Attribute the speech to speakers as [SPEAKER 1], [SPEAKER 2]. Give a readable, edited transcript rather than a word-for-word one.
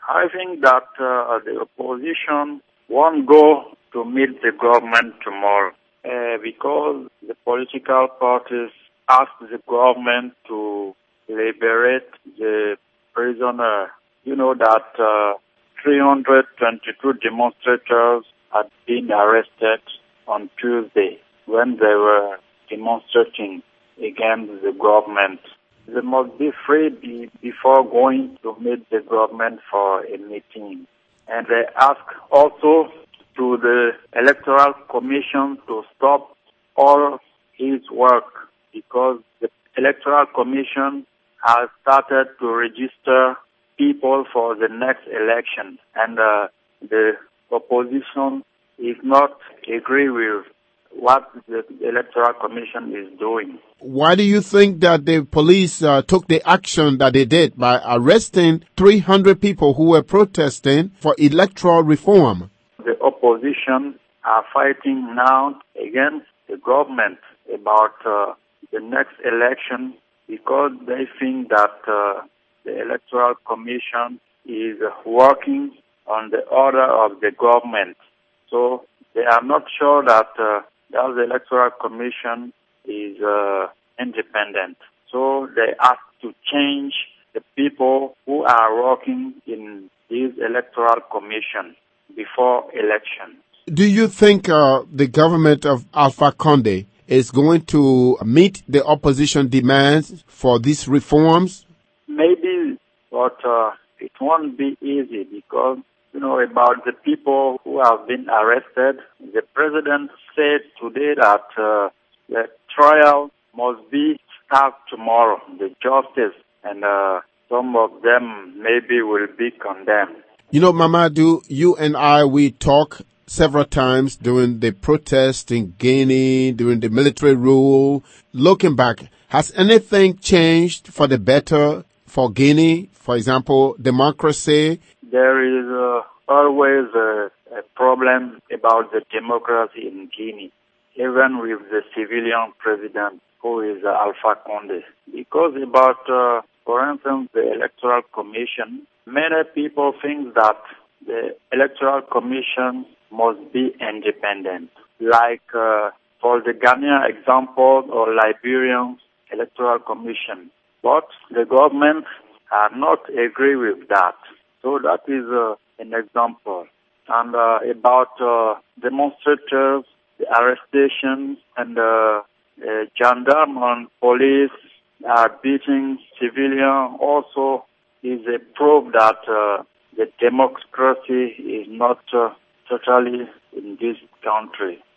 [SPEAKER 1] I think that the opposition won't go to meet the government tomorrow because the political parties asked the government to liberate the prisoner. You know that 322 demonstrators had been arrested on Tuesday when they were demonstrating against the government. They must be free before going to meet the government for a meeting. And they ask also to the Electoral Commission to stop all his work because the Electoral Commission has started to register people for the next election, and the opposition is not agree with what the Electoral Commission is doing.
[SPEAKER 2] Why do you think that the police took the action that they did by arresting 300 people who were protesting for electoral reform?
[SPEAKER 1] The opposition are fighting now against the government about the next election because they think that the Electoral Commission is working on the order of the government. So they are not sure that the Electoral Commission is independent. So they ask to change the people who are working in this Electoral Commission before election.
[SPEAKER 2] Do you think the government of Alpha Conde is going to meet the opposition demands for these reforms?
[SPEAKER 1] Maybe, but it won't be easy because, about the people who have been arrested. The president said today that the trial must be start tomorrow, the justice, and some of them maybe will be condemned.
[SPEAKER 2] Mamadou, you and I, we talk several times during the protest in Guinea, during the military rule. Looking back, has anything changed for the better for Guinea? For example, democracy?
[SPEAKER 1] There is always a problem about the democracy in Guinea, even with the civilian president who is Alpha Conde. Because about, for instance, the Electoral Commission, many people think that the Electoral Commission must be independent. Like for the Ghanaian example or Liberian Electoral Commission. But the government are not agree with that. So that is an example. And about demonstrators, the arrestation and gendarme and police are beating civilians also is a proof that the democracy is not totally in this country.